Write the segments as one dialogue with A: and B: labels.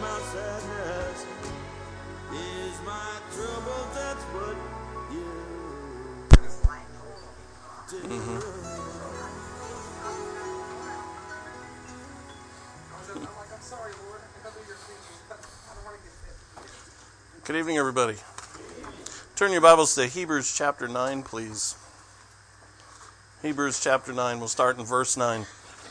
A: my sadness, is my trouble, that's what you do.
B: I'm sorry, Lord. I know you're preaching, but I don't want to get fit.
C: Good evening, everybody. Turn your Bibles to Hebrews chapter 9, please. Hebrews chapter 9. We'll start in verse 9.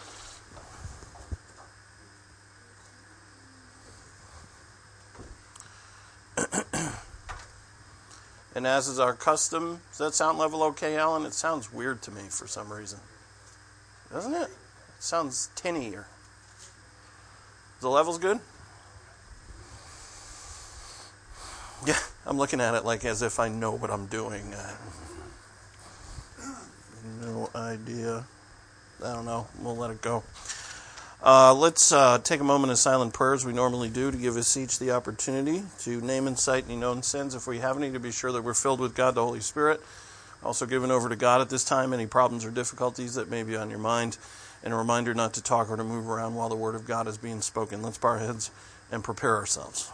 C: And as is our custom, does that sound level okay, Alan? It sounds weird to me for some reason. Doesn't it? It sounds tinny. The level's good? Yeah, I'm looking at it like as if I know what I'm doing. No idea. I don't know. We'll let it go. Let's take a moment of silent prayer as we normally do to give us each the opportunity to name and cite any known sins. If we have any, to be sure that we're filled with God, the Holy Spirit. Also given over to God at this time any problems or difficulties that may be on your mind. And a reminder not to talk or to move around while the Word of God is being spoken. Let's bow our heads and prepare ourselves.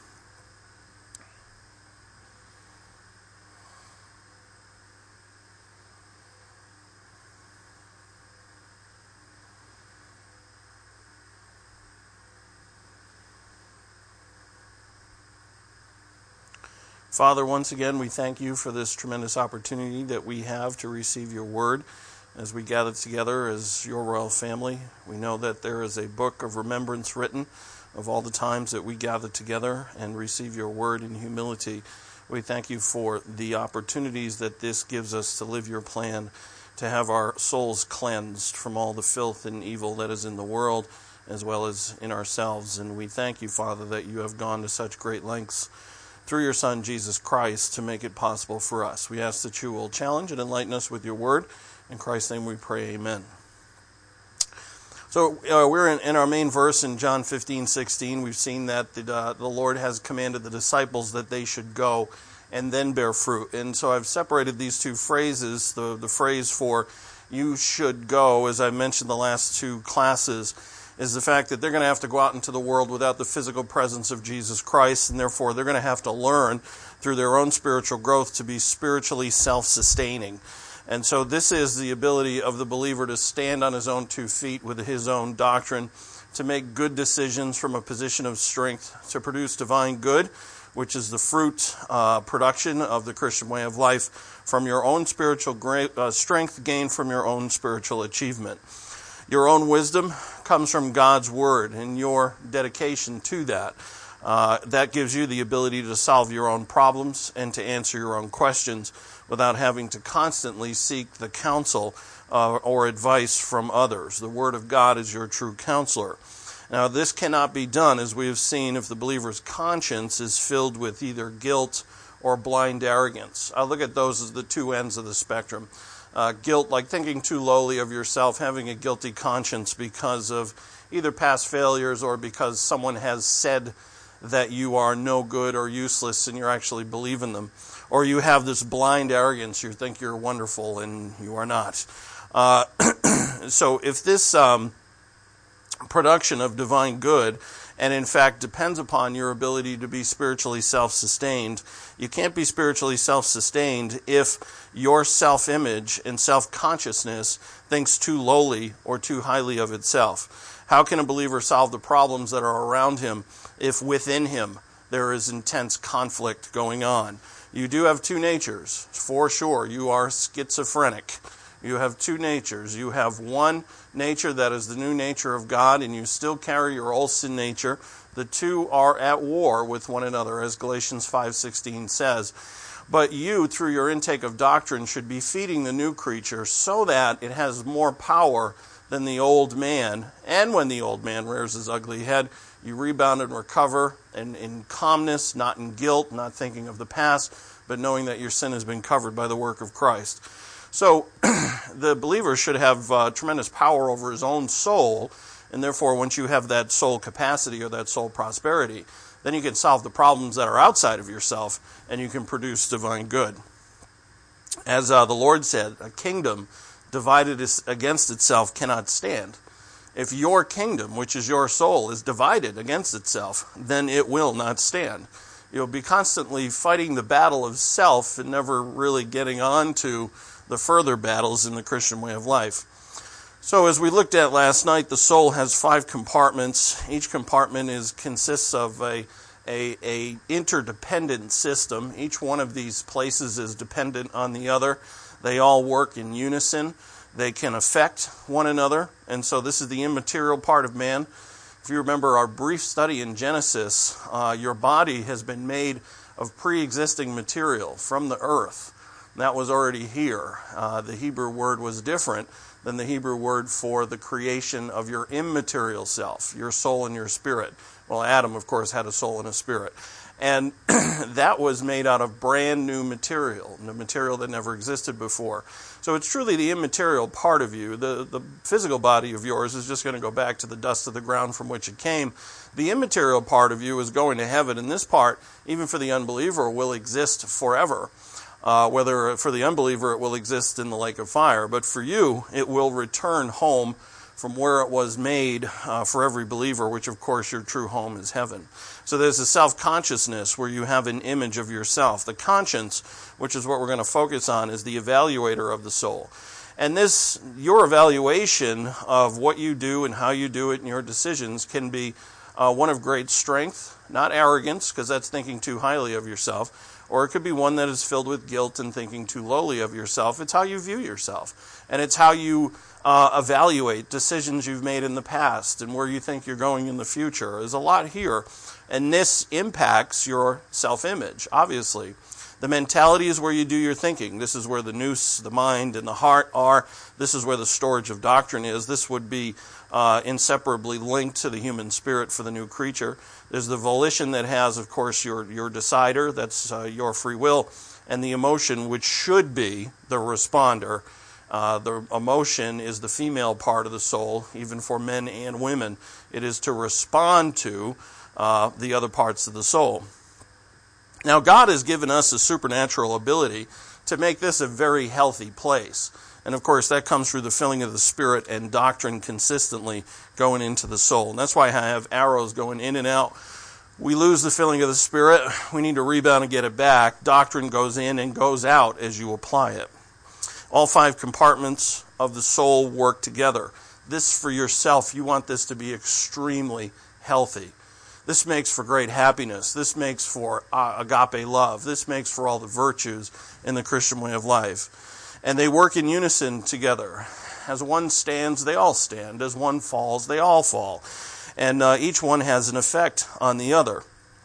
C: Father, once again, we thank you for this tremendous opportunity that we have to receive your word as we gather together as your royal family. We know that there is a book of remembrance written of all the times that we gather together and receive your word in humility. We thank you for the opportunities that this gives us to live your plan, to have our souls cleansed from all the filth and evil that is in the world as well as in ourselves. And we thank you, Father, that you have gone to such great lengths through your Son, Jesus Christ, to make it possible for us. We ask that you will challenge and enlighten us with your word. In Christ's name we pray, amen. So we're in our main verse in John 15:16. We've seen that the Lord has commanded the disciples that they should go and then bear fruit. And so I've separated these two phrases. The phrase for you should go, as I mentioned the last two classes, is the fact that they're going to have to go out into the world without the physical presence of Jesus Christ, and therefore they're going to have to learn through their own spiritual growth to be spiritually self-sustaining. And so this is the ability of the believer to stand on his own 2 feet with his own doctrine, to make good decisions from a position of strength, to produce divine good, which is the fruit production of the Christian way of life, from your own spiritual strength gained from your own spiritual achievement. Your own wisdom comes from God's word and your dedication to that. That gives you the ability to solve your own problems and to answer your own questions without having to constantly seek the counsel or advice from others. The word of God is your true counselor. Now, this cannot be done, as we have seen, if the believer's conscience is filled with either guilt or blind arrogance. I look at those as the two ends of the spectrum. Guilt, like thinking too lowly of yourself, having a guilty conscience because of either past failures or because someone has said that you are no good or useless and you're actually believing them. Or you have this blind arrogance, you think you're wonderful and you are not. So if this production of divine good, and in fact depends upon your ability to be spiritually self-sustained, you can't be spiritually self-sustained if your self-image and self-consciousness thinks too lowly or too highly of itself. How can a believer solve the problems that are around him if within him there is intense conflict going on? You do have two natures, for sure. You are schizophrenic. You have two natures. You have one nature that is the new nature of God, and you still carry your old sin nature. The two are at war with one another, as Galatians 5:16 says. But you, through your intake of doctrine, should be feeding the new creature so that it has more power than the old man. And when the old man rears his ugly head, you rebound and recover in calmness, not in guilt, not thinking of the past, but knowing that your sin has been covered by the work of Christ. So the believer should have tremendous power over his own soul, and therefore once you have that soul capacity or that soul prosperity, then you can solve the problems that are outside of yourself, and you can produce divine good. As the Lord said, a kingdom divided against itself cannot stand. If your kingdom, which is your soul, is divided against itself, then it will not stand. You'll be constantly fighting the battle of self and never really getting on to the further battles in the Christian way of life. So as we looked at last night, the soul has 5 compartments. Each compartment consists of a interdependent system. Each one of these places is dependent on the other. They all work in unison. They can affect one another. And so this is the immaterial part of man. If you remember our brief study in Genesis, your body has been made of pre-existing material from the earth. That was already here. The Hebrew word was different than the Hebrew word for the creation of your immaterial self, your soul and your spirit. Well, Adam, of course, had a soul and a spirit. And that was made out of brand new material, the material that never existed before. So it's truly the immaterial part of you. The physical body of yours is just going to go back to the dust of the ground from which it came. The immaterial part of you is going to heaven, and this part, even for the unbeliever, will exist forever. Whether for the unbeliever it will exist in the lake of fire, but for you it will return home from where it was made for every believer, which of course your true home is heaven. So there's a self-consciousness where you have an image of yourself. The conscience, which is what we're going to focus on, is the evaluator of the soul. And your evaluation of what you do and how you do it and your decisions can be one of great strength, not arrogance, because that's thinking too highly of yourself, or it could be one that is filled with guilt and thinking too lowly of yourself. It's how you view yourself. And it's how you evaluate decisions you've made in the past and where you think you're going in the future. There's a lot here. And this impacts your self-image, obviously. The mentality is where you do your thinking. This is where the nous, the mind, and the heart are. This is where the storage of doctrine is. This would be inseparably linked to the human spirit for the new creature. There's the volition that has, of course, your decider. That's your free will. And the emotion, which should be the responder. The emotion is the female part of the soul, even for men and women. It is to respond to the other parts of the soul. Now, God has given us a supernatural ability to make this a very healthy place. And, of course, that comes through the filling of the Spirit and doctrine consistently going into the soul. And that's why I have arrows going in and out. We lose the filling of the Spirit. We need to rebound and get it back. Doctrine goes in and goes out as you apply it. All 5 compartments of the soul work together. This for yourself, you want this to be extremely healthy. This makes for great happiness. This makes for agape love. This makes for all the virtues in the Christian way of life. And they work in unison together. As one stands, they all stand. As one falls, they all fall. And each one has an effect on the other.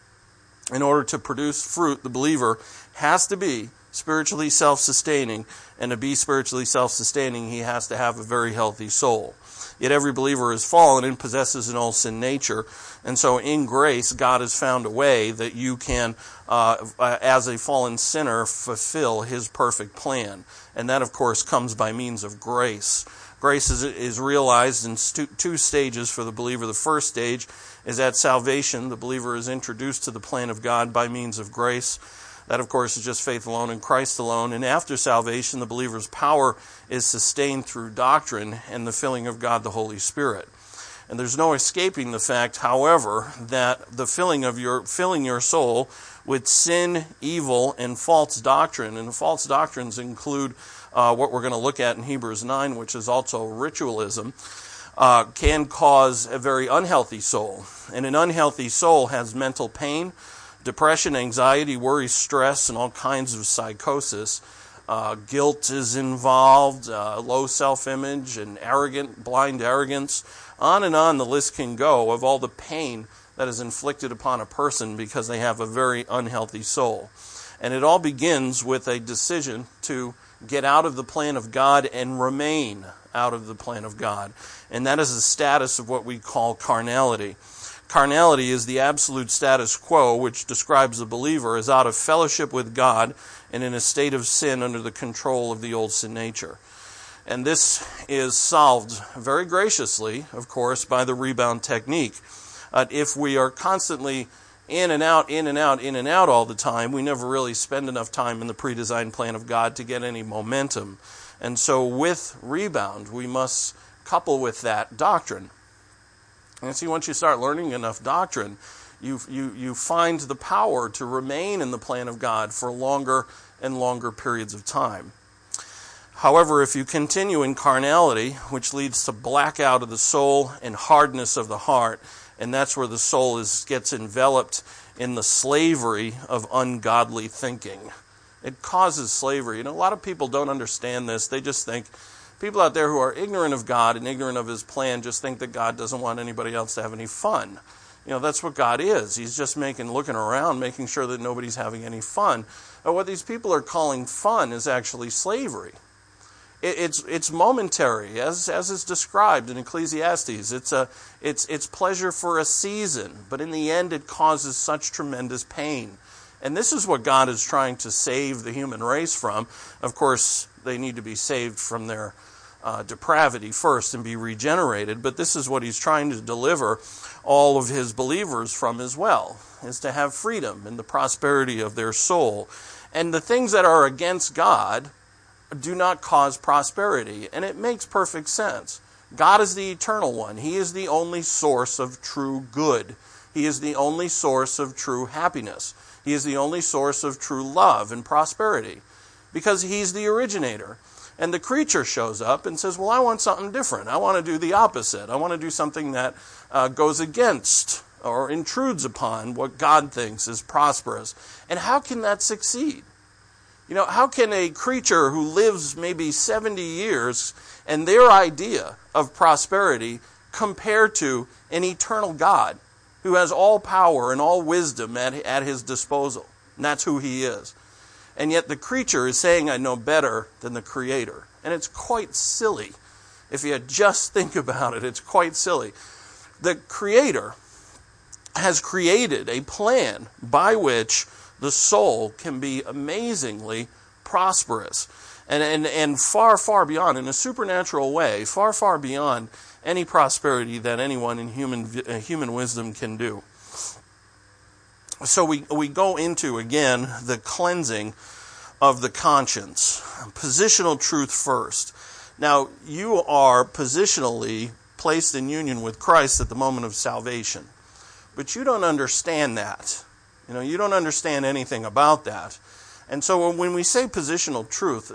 C: In order to produce fruit, the believer has to be spiritually self-sustaining. And to be spiritually self-sustaining, he has to have a very healthy soul. Yet every believer is fallen and possesses an old sin nature. And so in grace, God has found a way that you can, as a fallen sinner, fulfill His perfect plan. And that, of course, comes by means of grace. Grace is realized in 2 stages for the believer. The first stage is at salvation. The believer is introduced to the plan of God by means of grace. That, of course, is just faith alone in Christ alone. And after salvation, the believer's power is sustained through doctrine and the filling of God the Holy Spirit. And there's no escaping the fact, however, that the filling your soul with sin, evil, and false doctrine, and the false doctrines include what we're going to look at in Hebrews 9, which is also ritualism, can cause a very unhealthy soul. And an unhealthy soul has mental pain, depression, anxiety, worry, stress, and all kinds of psychosis. Guilt is involved, low self-image, and blind arrogance. On and on the list can go of all the pain that is inflicted upon a person because they have a very unhealthy soul. And it all begins with a decision to get out of the plan of God and remain out of the plan of God. And that is the status of what we call carnality. Carnality is the absolute status quo, which describes the believer as out of fellowship with God and in a state of sin under the control of the old sin nature. And this is solved very graciously, of course, by the rebound technique. If we are constantly in and out, in and out, in and out all the time, we never really spend enough time in the pre-designed plan of God to get any momentum. And so with rebound, we must couple with that doctrine. And see, once you start learning enough doctrine, you find the power to remain in the plan of God for longer and longer periods of time. However, if you continue in carnality, which leads to blackout of the soul and hardness of the heart, and that's where the soul gets enveloped in the slavery of ungodly thinking. It causes slavery. A lot of people don't understand this. They just think, people out there who are ignorant of God and ignorant of His plan just think that God doesn't want anybody else to have any fun. That's what God is. He's just looking around, making sure that nobody's having any fun. But what these people are calling fun is actually slavery. It's momentary, as is described in Ecclesiastes. It's pleasure for a season, but in the end it causes such tremendous pain. And this is what God is trying to save the human race from. Of course, they need to be saved from their depravity first and be regenerated, but this is what He's trying to deliver all of His believers from as well, is to have freedom and the prosperity of their soul. And the things that are against God do not cause prosperity, and it makes perfect sense. God is the eternal one. He is the only source of true good. He is the only source of true happiness. He is the only source of true love and prosperity, because He's the originator. And the creature shows up and says, well, I want something different. I want to do the opposite. I want to do something that goes against or intrudes upon what God thinks is prosperous. And how can that succeed? How can a creature who lives maybe 70 years and their idea of prosperity compare to an eternal God who has all power and all wisdom at His disposal? And that's who He is. And yet the creature is saying, I know better than the Creator. And it's quite silly. If you just think about it, it's quite silly. The Creator has created a plan by which the soul can be amazingly prosperous and far, far beyond, in a supernatural way, far, far beyond any prosperity that anyone in human wisdom can do. So we go into, again, the cleansing of the conscience. Positional truth first. Now, you are positionally placed in union with Christ at the moment of salvation. But you don't understand that. You don't understand anything about that. And so when we say positional truth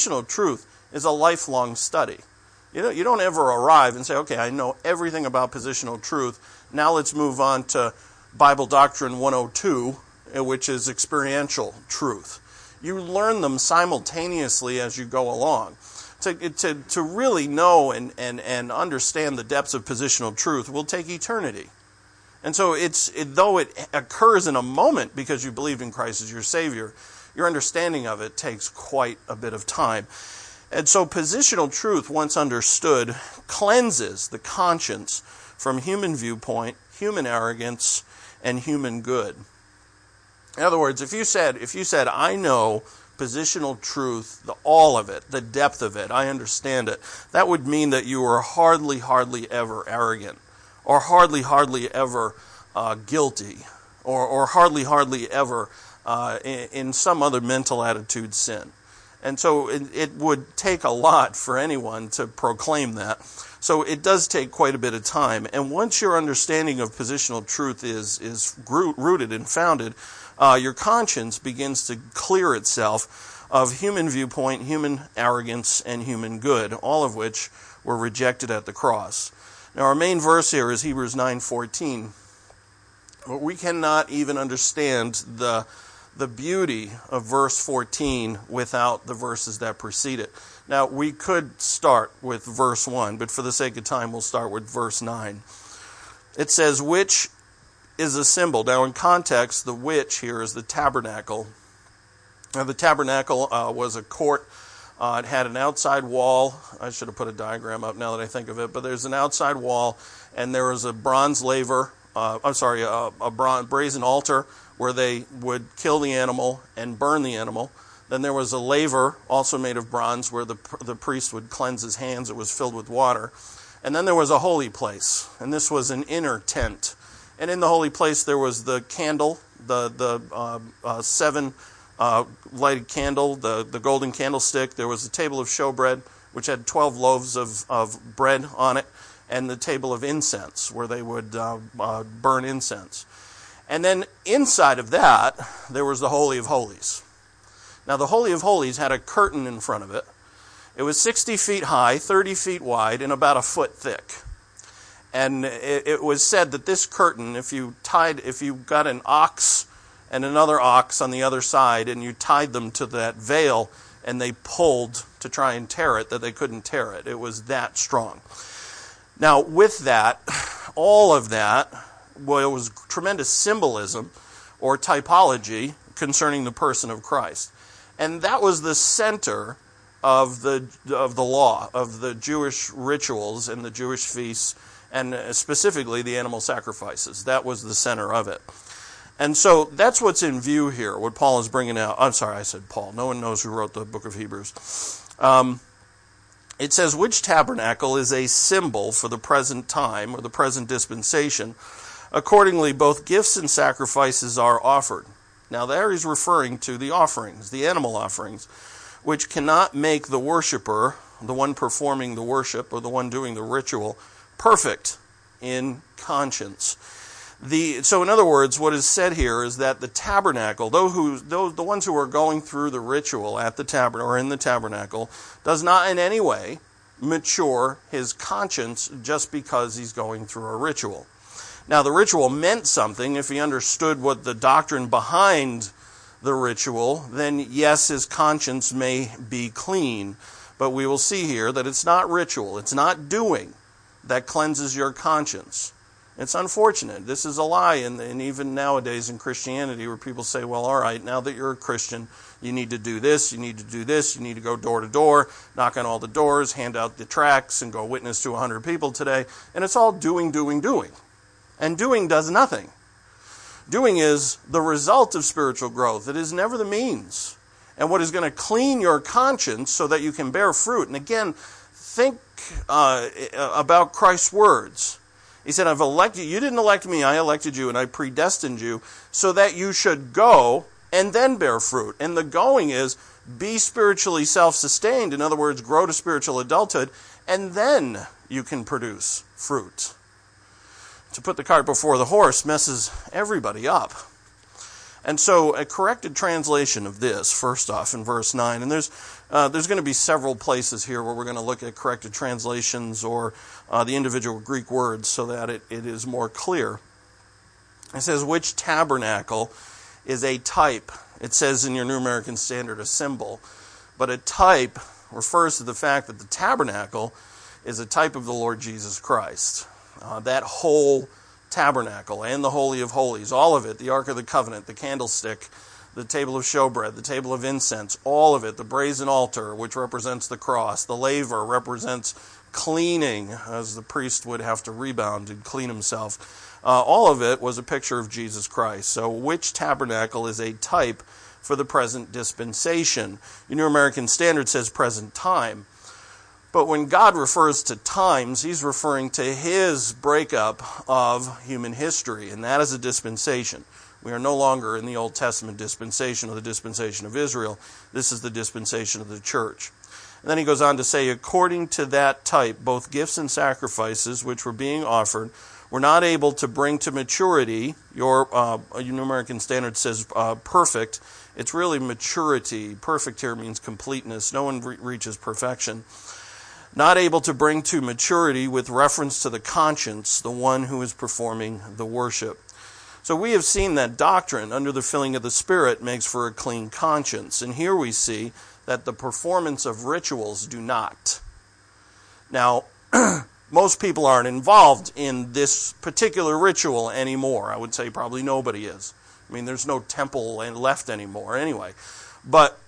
C: is a lifelong study. You don't ever arrive and say, okay, I know everything about positional truth. Now let's move on to Bible Doctrine 102, which is experiential truth. You learn them simultaneously as you go along. To really know and understand the depths of positional truth will take eternity. And so though it occurs in a moment because you believed in Christ as your Savior, your understanding of it takes quite a bit of time. And so positional truth, once understood, cleanses the conscience from human viewpoint, human arrogance, and human good. In other words, if you said, I know positional truth, all of it, the depth of it, I understand it, that would mean that you are hardly ever arrogant, or hardly ever guilty, or hardly ever in some other mental attitude sin. And so it would take a lot for anyone to proclaim that. So it does take quite a bit of time. And once your understanding of positional truth is rooted and founded, your conscience begins to clear itself of human viewpoint, human arrogance, and human good, all of which were rejected at the cross. Now our main verse here is Hebrews 9:14. But we cannot even understand the beauty of verse 14 without the verses that precede it. Now, we could start with verse 1, but for the sake of time, we'll start with verse 9. It says, which is a symbol. Now, in context, the which here is the tabernacle. Now, the tabernacle was a court. It had an outside wall. I should have put a diagram up now that I think of it, but there's an outside wall, and there was a bronze laver, a brazen altar where they would kill the animal and burn the animal. Then there was a laver, also made of bronze, where the priest would cleanse his hands. It was filled with water. And then there was a holy place, and this was an inner tent. And in the holy place there was the candle, the 7 lighted candle, the golden candlestick. There was a table of showbread, which had 12 loaves of bread on it. and the table of incense, where they would burn incense. And then inside of that, there was the Holy of Holies. Now, the Holy of Holies had a curtain in front of it. It was 60 feet high, 30 feet wide, and about a foot thick. And it was said that this curtain, if you got an ox and another ox on the other side, and you tied them to that veil, and they pulled to try and tear it, that they couldn't tear it. It was that strong. Now, with that, all of that was tremendous symbolism or typology concerning the person of Christ. And that was the center of the law, of the Jewish rituals and the Jewish feasts, and specifically the animal sacrifices. That was the center of it. And so that's what's in view here, what Paul is bringing out. I'm sorry, I said Paul. No one knows who wrote the book of Hebrews. It says, which tabernacle is a symbol for the present time, or the present dispensation. Accordingly, both gifts and sacrifices are offered. Now there he's referring to the offerings, the animal offerings, which cannot make the worshiper, the one performing the worship, or the one doing the ritual, perfect in conscience. So in other words, what is said here is that the tabernacle, the ones who are going through the ritual at the tabernacle or in the tabernacle, does not in any way mature his conscience just because he's going through a ritual. Now the ritual meant something. If he understood what the doctrine behind the ritual, then yes, his conscience may be clean. But we will see here that it's not ritual, it's not doing that cleanses your conscience. It's unfortunate. This is a lie, and even nowadays in Christianity, where people say, well, all right, now that you're a Christian, you need to do this, you need to do this, you need to go door to door, knock on all the doors, hand out the tracts, and go witness to 100 people today. And it's all doing, doing, doing. And doing does nothing. Doing is the result of spiritual growth. It is never the means. And what is going to clean your conscience so that you can bear fruit. And again, think about Christ's words. He said, I've elected you. You didn't elect me. I elected you, and I predestined you so that you should go and then bear fruit. And the going is be spiritually self-sustained. In other words, grow to spiritual adulthood, and then you can produce fruit. To put the cart before the horse messes everybody up. And so a corrected translation of this, first off, in verse 9, and there's going to be several places here where we're going to look at corrected translations or the individual Greek words so that it is more clear. It says, which tabernacle is a type. It says in your New American Standard a symbol, but a type refers to the fact that the tabernacle is a type of the Lord Jesus Christ. That whole tabernacle and the Holy of Holies, all of it, the Ark of the Covenant, the candlestick, the table of showbread, the table of incense, all of it, the brazen altar, which represents the cross, the laver represents cleaning, as the priest would have to rebound and clean himself. All of it was a picture of Jesus Christ. So which tabernacle is a type for the present dispensation? Your New American Standard says present time. But when God refers to times, he's referring to his breakup of human history, and that is a dispensation. We are no longer in the Old Testament dispensation or the dispensation of Israel. This is the dispensation of the church. And then he goes on to say, according to that type, both gifts and sacrifices which were being offered were not able to bring to maturity. Your New American Standard says perfect. It's really maturity. Perfect here means completeness. No one reaches perfection. Not able to bring to maturity with reference to the conscience, the one who is performing the worship. So we have seen that doctrine under the filling of the Spirit makes for a clean conscience. And here we see that the performance of rituals do not. Now, most people aren't involved in this particular ritual anymore. I would say probably nobody is. I mean, there's no temple left anymore anyway. But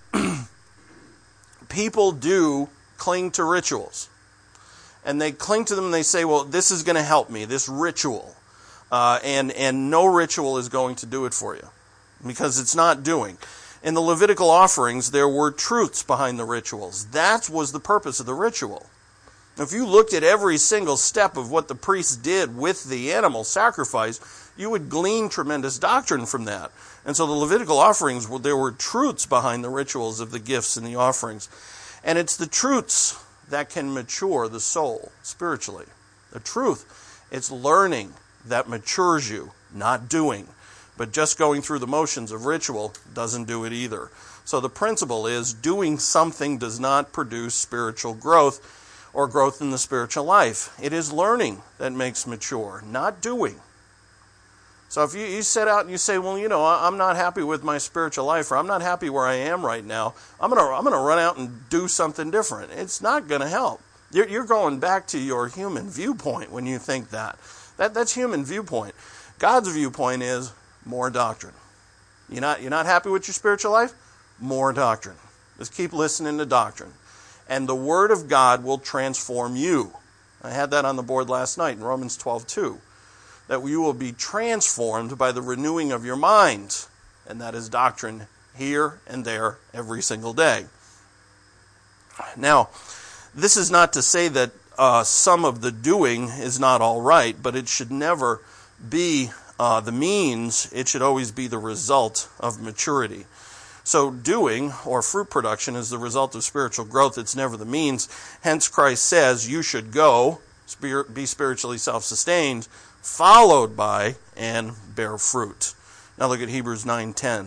C: people do cling to rituals. And they cling to them and they say, well, this is going to help me, this ritual. And no ritual is going to do it for you. Because it's not doing. In the Levitical offerings, there were truths behind the rituals. That was the purpose of the ritual. If you looked at every single step of what the priests did with the animal sacrifice, you would glean tremendous doctrine from that. And so the Levitical offerings, there were truths behind the rituals of the gifts and the offerings. And it's the truths that can mature the soul spiritually. the truth. It's learning that matures you, not doing. But just going through the motions of ritual doesn't do it either. So the principle is doing something does not produce spiritual growth or growth in the spiritual life. It is learning that makes mature, not doing. So if you set out and you say, well, I'm not happy with my spiritual life, or I'm not happy where I am right now, I'm gonna run out and do something different. It's not going to help. You're going back to your human viewpoint when you think that. That's human viewpoint. God's viewpoint is more doctrine. You're not happy with your spiritual life? More doctrine. Just keep listening to doctrine. And the Word of God will transform you. I had that on the board last night in Romans 12:2. That you will be transformed by the renewing of your mind. And that is doctrine here and there every single day. Now, this is not to say that some of the doing is not all right, but it should never be the means. It should always be the result of maturity. So doing, or fruit production, is the result of spiritual growth. It's never the means. Hence Christ says you should go, be spiritually self-sustained, followed by and bear fruit. Now look at Hebrews 9:10.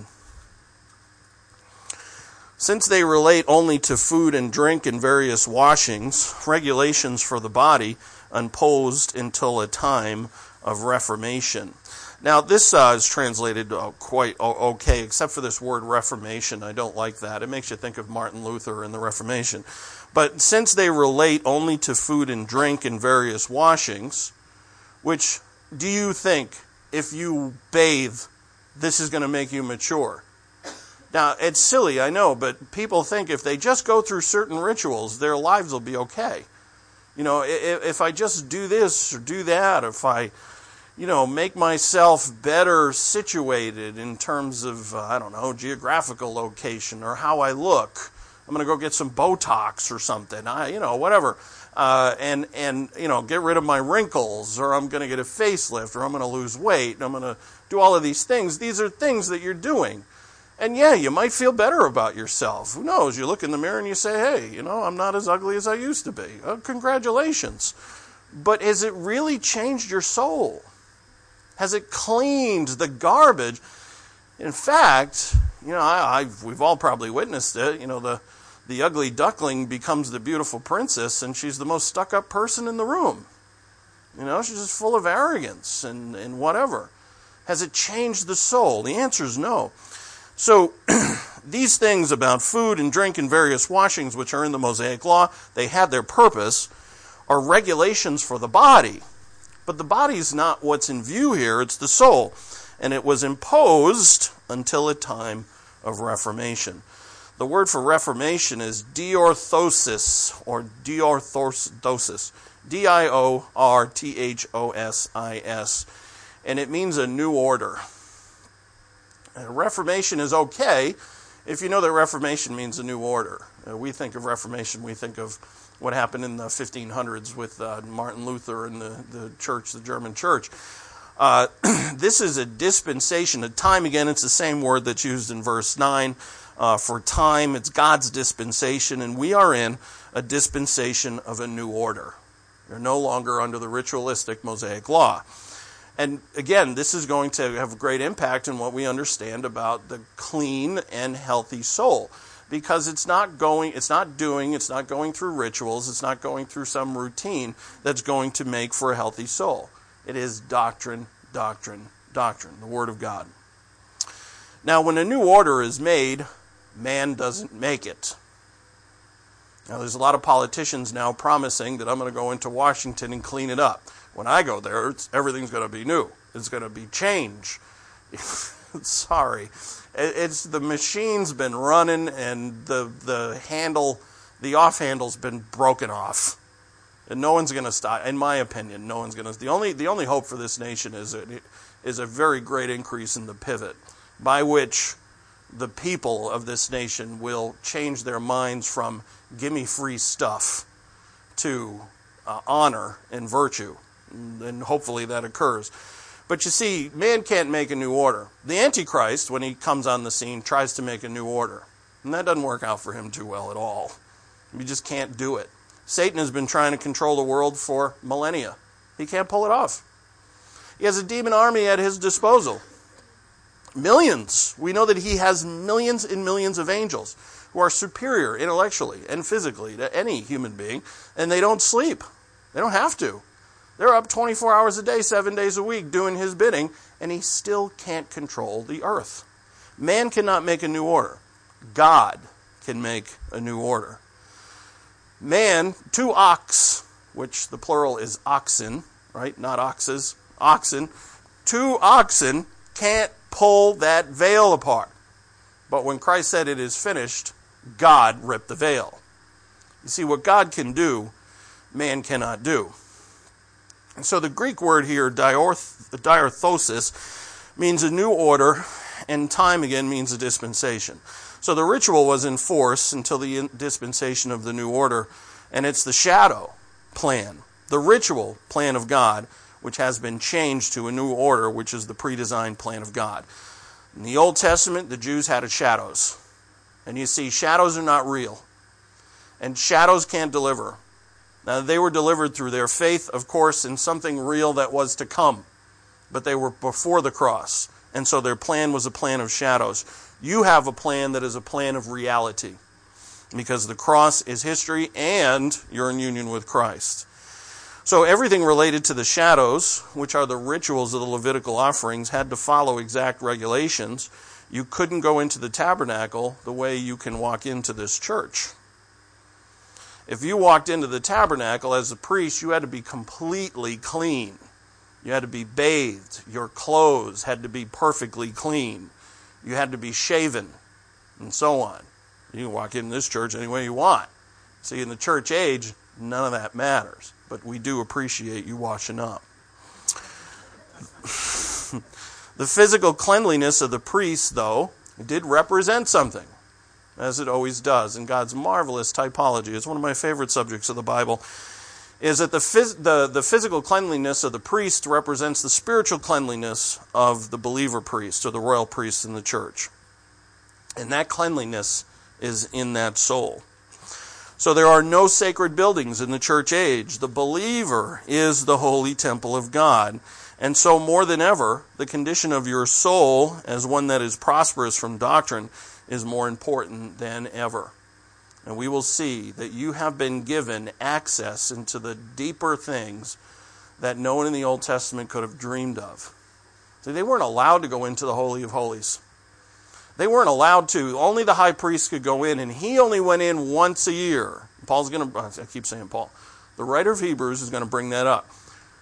C: Since they relate only to food and drink and various washings, regulations for the body, imposed until a time of reformation. Now this is translated quite okay, except for this word reformation. I don't like that. It makes you think of Martin Luther and the Reformation. But since they relate only to food and drink and various washings, which do you think, if you bathe, this is going to make you mature? Now, it's silly, I know, but people think if they just go through certain rituals, their lives will be okay. If I just do this or do that, if I, make myself better situated in terms of, geographical location or how I look, I'm going to go get some Botox or something, whatever. And get rid of my wrinkles, or I'm going to get a facelift, or I'm going to lose weight, and I'm going to do all of these things. These are things that you're doing. And yeah, you might feel better about yourself. Who knows? You look in the mirror and you say, hey, I'm not as ugly as I used to be. Congratulations. But has it really changed your soul? Has it cleaned the garbage? In fact, we've all probably witnessed it. The ugly duckling becomes the beautiful princess, and she's the most stuck-up person in the room. She's just full of arrogance and whatever. Has it changed the soul? The answer is no. So, these things about food and drink and various washings, which are in the Mosaic Law, they had their purpose, are regulations for the body. But the body's not what's in view here, it's the soul. And it was imposed until a time of reformation. The word for reformation is diorthosis, or diorthosis, diorthosis, and it means a new order. And Reformation is okay if you know that Reformation means a new order. We think of Reformation, we think of what happened in the 1500s with Martin Luther and the church, the German church. This is a dispensation, a time, again, it's the same word that's used in verse 9. For time, it's God's dispensation, and we are in a dispensation of a new order. We're no longer under the ritualistic Mosaic Law. And again, this is going to have a great impact in what we understand about the clean and healthy soul. Because it's not going through rituals, it's not going through some routine that's going to make for a healthy soul. It is doctrine, doctrine, doctrine, the Word of God. Now, when a new order is made, man doesn't make it. Now, there's a lot of politicians now promising that I'm going to go into Washington and clean it up. When I go there, everything's going to be new. It's going to be change. Sorry. It's the machine's been running and the off handle's been broken off. And no one's going to stop. In my opinion, no one's going to. The only hope for this nation is a very great increase in the pivot, by which the people of this nation will change their minds from gimme free stuff to honor and virtue. And hopefully that occurs. But you see, man can't make a new order. The Antichrist, when he comes on the scene, tries to make a new order. And that doesn't work out for him too well at all. You just can't do it. Satan has been trying to control the world for millennia. He can't pull it off. He has a demon army at his disposal. Millions. We know that he has millions and millions of angels who are superior intellectually and physically to any human being, and they don't sleep. They don't have to. They're up 24 hours a day, 7 days a week, doing his bidding, and he still can't control the earth. Man cannot make a new order. God can make a new order. Man, two ox, which the plural is oxen, right? Not oxes, oxen. Two oxen can't pull that veil apart. But when Christ said it is finished, God ripped the veil. You see, what God can do, man cannot do. And so the Greek word here, diorthosis, means a new order, and time again means a dispensation. So the ritual was in force until the dispensation of the new order, and it's the shadow plan, the ritual plan of God, which has been changed to a new order, which is the pre-designed plan of God. In the Old Testament, the Jews had shadows. And you see, shadows are not real. And shadows can't deliver. Now, they were delivered through their faith, of course, in something real that was to come. But they were before the cross. And so their plan was a plan of shadows. You have a plan that is a plan of reality. Because the cross is history and you're in union with Christ. So everything related to the shadows, which are the rituals of the Levitical offerings, had to follow exact regulations. You couldn't go into the tabernacle the way you can walk into this church. If you walked into the tabernacle as a priest, you had to be completely clean. You had to be bathed. Your clothes had to be perfectly clean. You had to be shaven, and so on. You can walk in this church any way you want. See, in the church age, none of that matters. But we do appreciate you washing up. The physical cleanliness of the priest, though, did represent something, as it always does. In God's marvelous typology, it's one of my favorite subjects of the Bible, is that the physical cleanliness of the priest represents the spiritual cleanliness of the believer priest, or the royal priest in the church. And that cleanliness is in that soul. So there are no sacred buildings in the church age. The believer is the holy temple of God. And so more than ever, the condition of your soul as one that is prosperous from doctrine is more important than ever. And we will see that you have been given access into the deeper things that no one in the Old Testament could have dreamed of. See, they weren't allowed to go into the Holy of Holies. They weren't allowed to. Only the high priest could go in, and he only went in once a year. Paul's going to, I keep saying Paul. The writer of Hebrews is going to bring that up.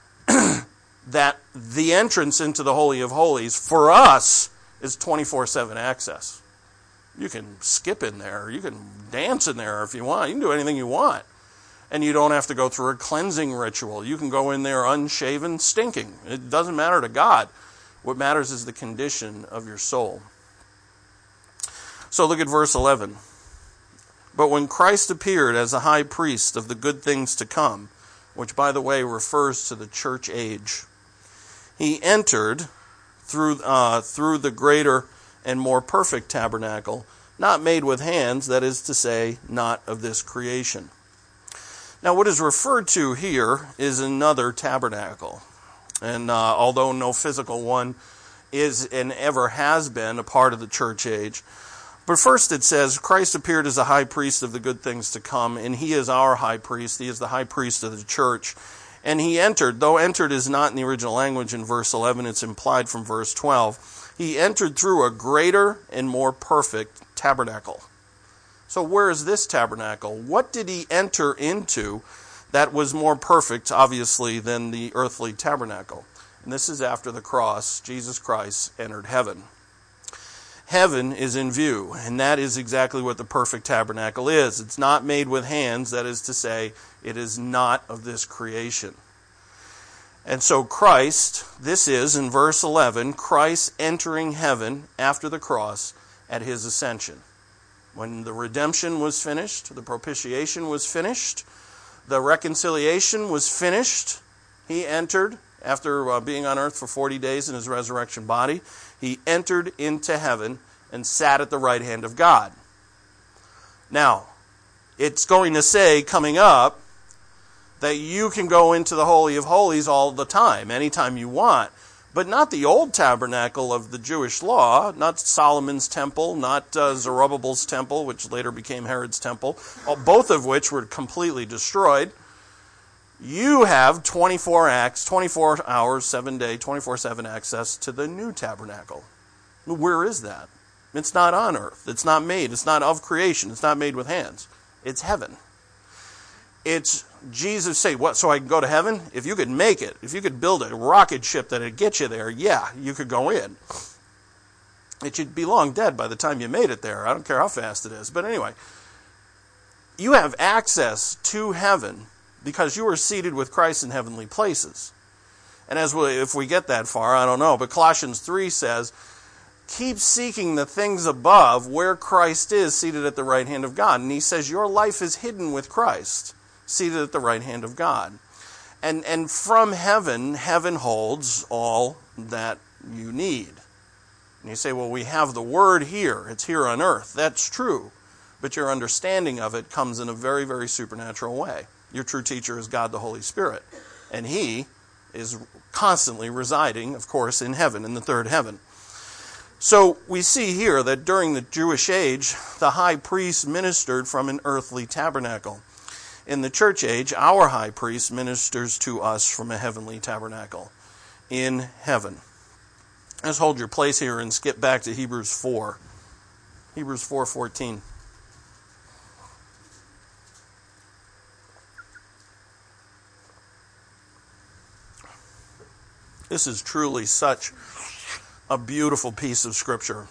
C: That the entrance into the Holy of Holies, for us, is 24/7 access. You can skip in there. You can dance in there if you want. You can do anything you want. And you don't have to go through a cleansing ritual. You can go in there unshaven, stinking. It doesn't matter to God. What matters is the condition of your soul. So look at verse 11. But when Christ appeared as a high priest of the good things to come, which, by the way, refers to the church age, he entered through the greater and more perfect tabernacle, not made with hands, that is to say, not of this creation. Now, what is referred to here is another tabernacle. And although no physical one is and ever has been a part of the church age, but first it says, Christ appeared as a high priest of the good things to come, and he is our high priest. He is the high priest of the church. And he entered, though entered is not in the original language in verse 11, it's implied from verse 12. He entered through a greater and more perfect tabernacle. So where is this tabernacle? What did he enter into that was more perfect, obviously, than the earthly tabernacle? And this is after the cross. Jesus Christ entered heaven. Heaven is in view, and that is exactly what the perfect tabernacle is. It's not made with hands, that is to say, it is not of this creation. And so Christ, this is, in verse 11, Christ entering heaven after the cross at his ascension. When the redemption was finished, the propitiation was finished, the reconciliation was finished, he entered, after being on earth for 40 days in his resurrection body, he entered into heaven and sat at the right hand of God. Now, it's going to say, coming up, that you can go into the Holy of Holies all the time, anytime you want. But not the old tabernacle of the Jewish law, not Solomon's temple, not Zerubbabel's temple, which later became Herod's temple, both of which were completely destroyed. You have 24 hours, 7-day, 24/7 access to the new tabernacle. Where is that? It's not on earth. It's not made. It's not of creation. It's not made with hands. It's heaven. It's Jesus say, what, so I can go to heaven? If you could make it, if you could build a rocket ship that'd get you there, yeah, you could go in. It should be long dead by the time you made it there. I don't care how fast it is. But anyway, you have access to heaven because you are seated with Christ in heavenly places. And if we get that far, I don't know. But Colossians 3 says, keep seeking the things above where Christ is seated at the right hand of God. And he says your life is hidden with Christ, seated at the right hand of God. And from heaven holds all that you need. And you say, well, we have the word here. It's here on earth. That's true. But your understanding of it comes in a very, very supernatural way. Your true teacher is God the Holy Spirit. And he is constantly residing, of course, in heaven, in the third heaven. So we see here that during the Jewish age, the high priest ministered from an earthly tabernacle. In the church age, our high priest ministers to us from a heavenly tabernacle in heaven. Let's hold your place here and skip back to Hebrews 4. Hebrews 4:14. This is truly such a beautiful piece of Scripture.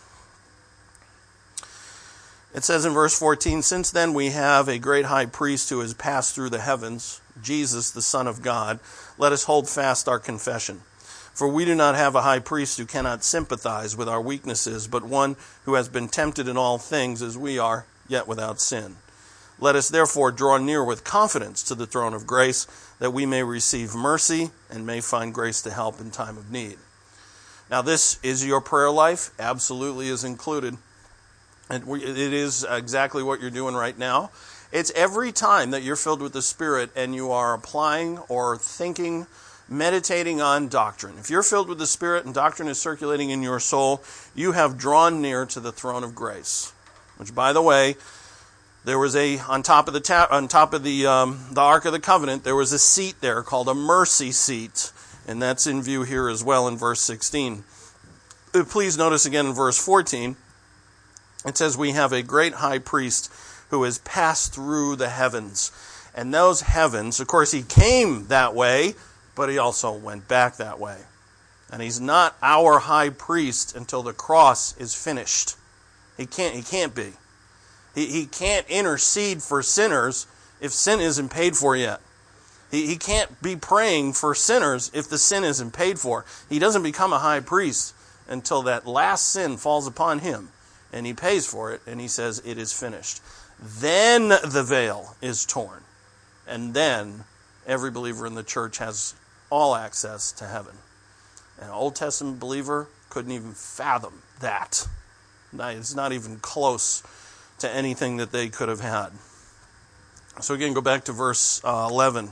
C: It says in verse 14, since then we have a great high priest who has passed through the heavens, Jesus, the Son of God. Let us hold fast our confession. For we do not have a high priest who cannot sympathize with our weaknesses, but one who has been tempted in all things as we are, yet without sin. Let us therefore draw near with confidence to the throne of grace, that we may receive mercy and may find grace to help in time of need. Now this is your prayer life, absolutely is included. It is exactly what you're doing right now. It's every time that you're filled with the Spirit and you are applying or thinking, meditating on doctrine. If you're filled with the Spirit and doctrine is circulating in your soul, you have drawn near to the throne of grace. Which, by the way, there was on top of the Ark of the Covenant, there was a seat there called a mercy seat, and that's in view here as well in verse 16. Please notice again in verse 14. It says, we have a great high priest who has passed through the heavens. And those heavens, of course, he came that way, but he also went back that way. And he's not our high priest until the cross is finished. He can't be. He can't intercede for sinners if sin isn't paid for yet. He can't be praying for sinners if the sin isn't paid for. He doesn't become a high priest until that last sin falls upon him. And he pays for it, and he says, it is finished. Then the veil is torn. And then every believer in the church has all access to heaven. An Old Testament believer couldn't even fathom that. It's not even close to anything that they could have had. So again, go back to verse 11.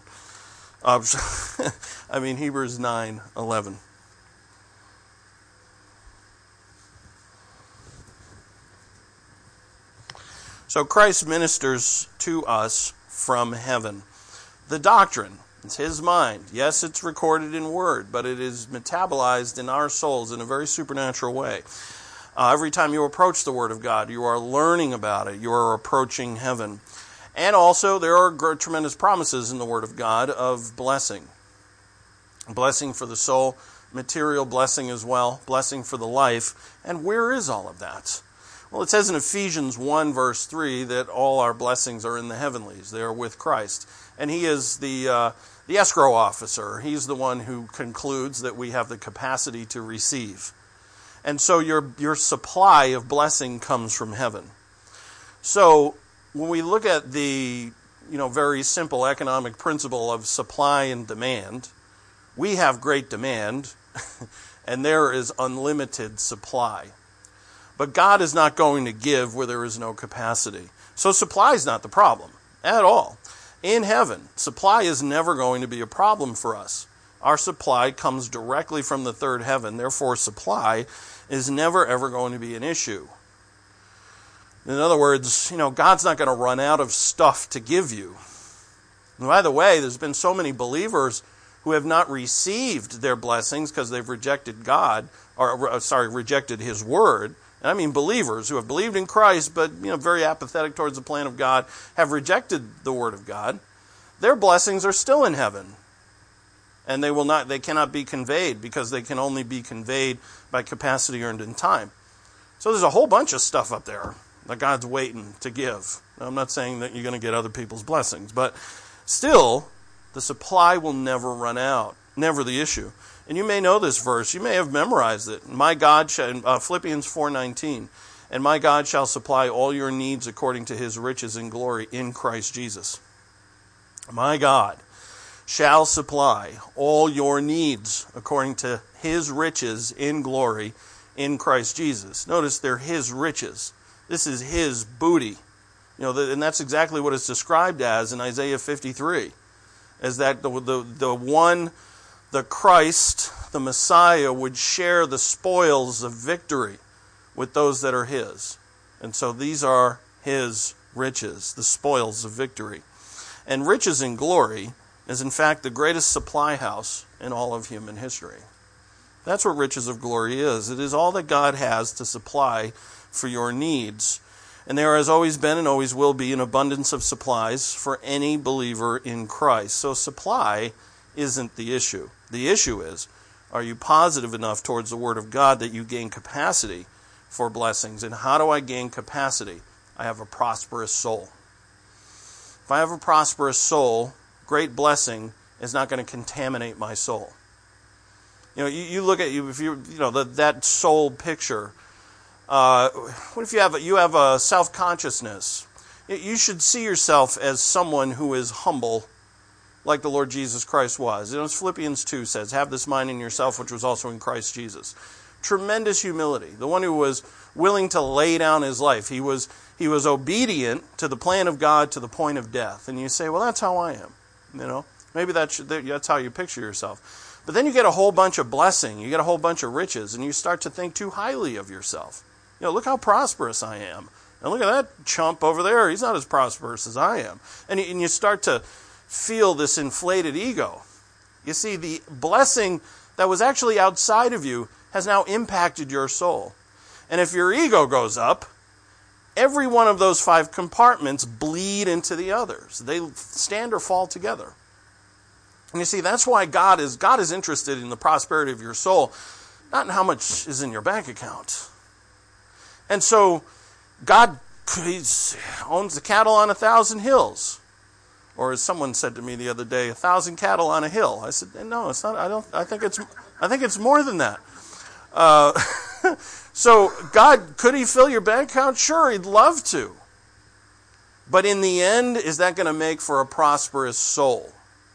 C: Hebrews 9:11. So Christ ministers to us from heaven. The doctrine, it's his mind. Yes, it's recorded in word, but it is metabolized in our souls in a very supernatural way. Every time you approach the Word of God, you are learning about it. You are approaching heaven. And also, there are tremendous promises in the Word of God of blessing. Blessing for the soul, material blessing as well, blessing for the life. And where is all of that? Well, it says in Ephesians 1, verse 3, that all our blessings are in the heavenlies. They are with Christ. And he is the escrow officer. He's the one who concludes that we have the capacity to receive. And so your supply of blessing comes from heaven. So when we look at the very simple economic principle of supply and demand, we have great demand and there is unlimited supply. But God is not going to give where there is no capacity. So supply is not the problem at all. In heaven, supply is never going to be a problem for us. Our supply comes directly from the third heaven. Therefore, supply is never, ever going to be an issue. In other words, God's not going to run out of stuff to give you. And by the way, there's been so many believers who have not received their blessings because they've rejected God, rejected His Word. And I mean believers who have believed in Christ, but very apathetic towards the plan of God, have rejected the Word of God. Their blessings are still in heaven. And they cannot be conveyed because they can only be conveyed by capacity earned in time. So there's a whole bunch of stuff up there that God's waiting to give. Now, I'm not saying that you're going to get other people's blessings, but still, the supply will never run out. Never the issue. And you may know this verse. You may have memorized it. My God, Philippians 4:19, and my God shall supply all your needs according to His riches and glory in Christ Jesus. My God shall supply all your needs according to His riches in glory in Christ Jesus. Notice they're His riches. This is His booty. And that's exactly what it's described as in Isaiah 53. As that the Christ, the Messiah, would share the spoils of victory with those that are His. And so these are His riches, the spoils of victory. And riches in glory is in fact the greatest supply house in all of human history. That's what riches of glory is. It is all that God has to supply for your needs. And there has always been and always will be an abundance of supplies for any believer in Christ. So supply isn't the issue. The issue is, are you positive enough towards the Word of God that you gain capacity for blessings? And how do I gain capacity? I have a prosperous soul. If I have a prosperous soul, great blessing is not going to contaminate my soul. You look at that soul picture. What if you have a self-consciousness? You should see yourself as someone who is humble, like the Lord Jesus Christ was. As Philippians 2 says, have this mind in yourself, which was also in Christ Jesus. Tremendous humility. The one who was willing to lay down his life. He was obedient to the plan of God to the point of death. And you say, well, that's how I am. Maybe that's how you picture yourself. But then you get a whole bunch of blessing. You get a whole bunch of riches, and you start to think too highly of yourself. Look how prosperous I am. And look at that chump over there. He's not as prosperous as I am. And you start to feel this inflated ego. You see, the blessing that was actually outside of you has now impacted your soul. And if your ego goes up, every one of those 5 compartments bleed into the others. They stand or fall together. And you see, that's why God is interested in the prosperity of your soul, not in how much is in your bank account. And so God owns the cattle on 1,000 hills. Or as someone said to me the other day, 1,000 cattle on a hill. I said, no, it's not. I think it's more than that. So God, could He fill your bank account? Sure, He'd love to. But in the end, is that going to make for a prosperous soul?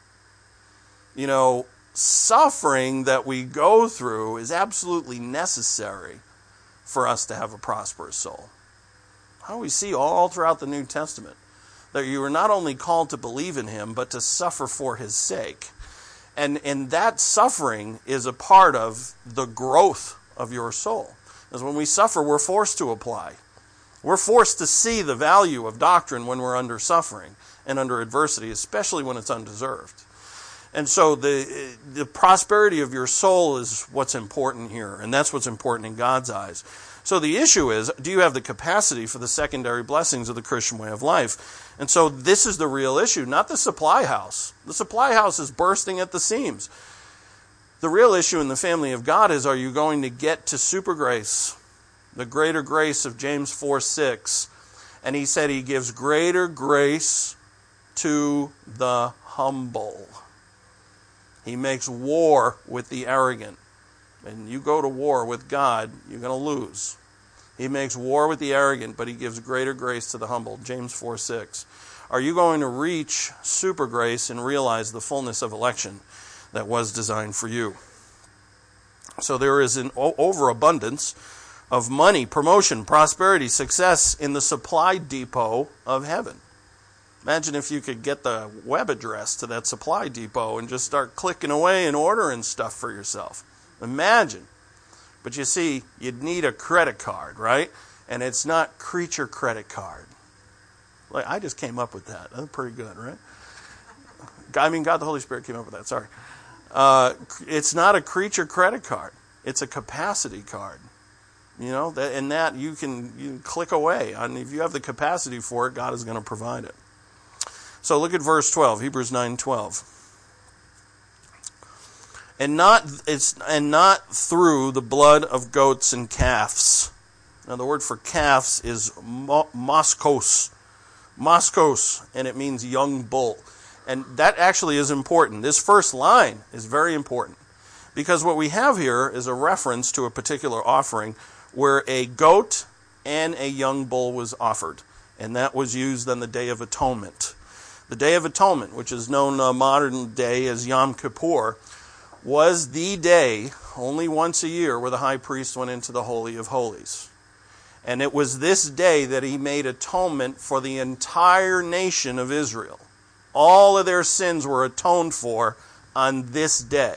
C: Suffering that we go through is absolutely necessary for us to have a prosperous soul. How we see all throughout the New Testament that you are not only called to believe in Him, but to suffer for His sake. And that suffering is a part of the growth of your soul. Because when we suffer, we're forced to apply. We're forced to see the value of doctrine when we're under suffering and under adversity, especially when it's undeserved. And so the prosperity of your soul is what's important here, and that's what's important in God's eyes. So the issue is, do you have the capacity for the secondary blessings of the Christian way of life? And so this is the real issue, not the supply house. The supply house is bursting at the seams. The real issue in the family of God is, are you going to get to super grace, the greater grace of James 4:6? And he said He gives greater grace to the humble. He makes war with the arrogant. And you go to war with God, you're going to lose. He makes war with the arrogant, but He gives greater grace to the humble. James 4:6. Are you going to reach super grace and realize the fullness of election that was designed for you? So there is an overabundance of money, promotion, prosperity, success in the supply depot of heaven. Imagine if you could get the web address to that Supply Depot and just start clicking away and ordering stuff for yourself. Imagine. But you see, you'd need a credit card, right? And it's not creature credit card. Like, I just came up with that. That's pretty good, right? I mean, God the Holy Spirit came up with that. Sorry. It's not a creature credit card. It's a capacity card. You know, that you can click away. And if you have the capacity for it, God is going to provide it. So look at verse 12, Hebrews 9:12. And not through the blood of goats and calves. Now the word for calves is moskos, and it means young bull. And that actually is important. This first line is very important, because what we have here is a reference to a particular offering where a goat and a young bull was offered, and that was used on the Day of Atonement. The Day of Atonement, which is known modern day as Yom Kippur, was the day, only once a year, where the high priest went into the Holy of Holies. And it was this day that he made atonement for the entire nation of Israel. All of their sins were atoned for on this day.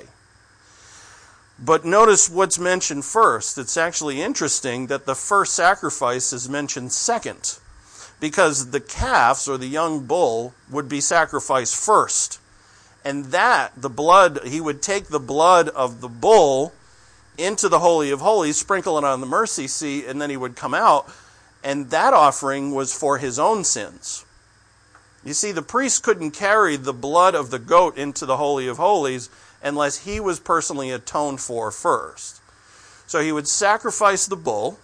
C: But notice what's mentioned first. It's actually interesting that the first sacrifice is mentioned second, because the calves, or the young bull, would be sacrificed first. And the blood, he would take the blood of the bull into the Holy of Holies, sprinkle it on the mercy seat, and then he would come out, and that offering was for his own sins. You see, the priest couldn't carry the blood of the goat into the Holy of Holies unless he was personally atoned for first. So he would sacrifice the bull,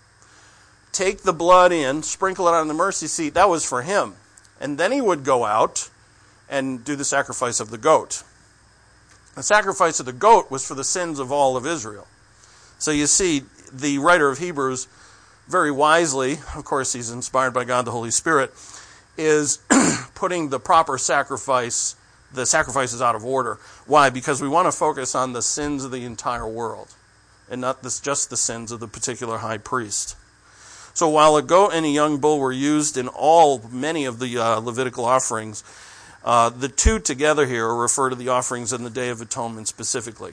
C: take the blood in, sprinkle it on the mercy seat. That was for him. And then he would go out and do the sacrifice of the goat. The sacrifice of the goat was for the sins of all of Israel. So you see, the writer of Hebrews, very wisely, of course he's inspired by God the Holy Spirit, is putting the proper sacrifices out of order. Why? Because we want to focus on the sins of the entire world, and not just the sins of the particular high priest. So while a goat and a young bull were used in many of the Levitical offerings, the two together here refer to the offerings in the Day of Atonement specifically.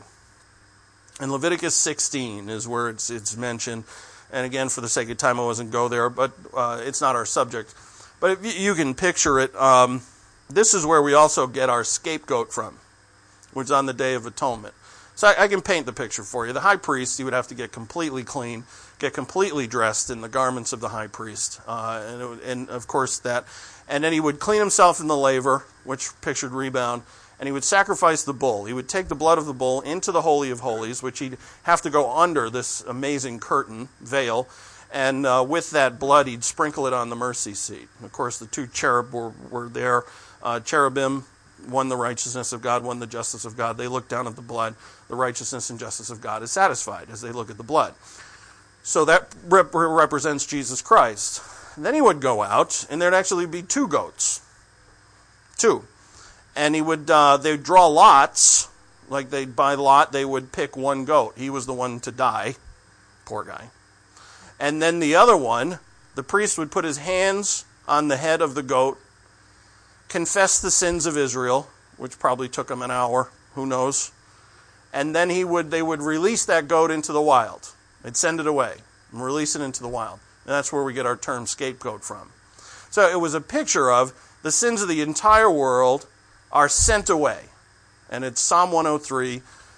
C: In Leviticus 16 is where it's mentioned. And again, for the sake of time, I wasn't go there, but it's not our subject. But if you can picture it, this is where we also get our scapegoat from, which is on the Day of Atonement. So I can paint the picture for you. The high priest, he would have to get completely clean, get completely dressed in the garments of the high priest. And of course that. And then he would clean himself in the laver, which pictured rebound, and he would sacrifice the bull. He would take the blood of the bull into the Holy of Holies, which he'd have to go under this amazing curtain, veil, and with that blood he'd sprinkle it on the mercy seat. And of course the two cherub were there. Cherubim, one the righteousness of God, one the justice of God. They look down at the blood. The righteousness and justice of God is satisfied as they look at the blood. So that represents Jesus Christ. And then he would go out, and there'd actually be two goats. Two. And they'd draw lots, like by lot, they would pick one goat. He was the one to die. Poor guy. And then the other one, the priest would put his hands on the head of the goat, confess the sins of Israel, which probably took him an hour, who knows. And then they would release that goat into the wild. They'd send it away and release it into the wild. And that's where we get our term scapegoat from. So it was a picture of the sins of the entire world are sent away. And it's Psalm 103,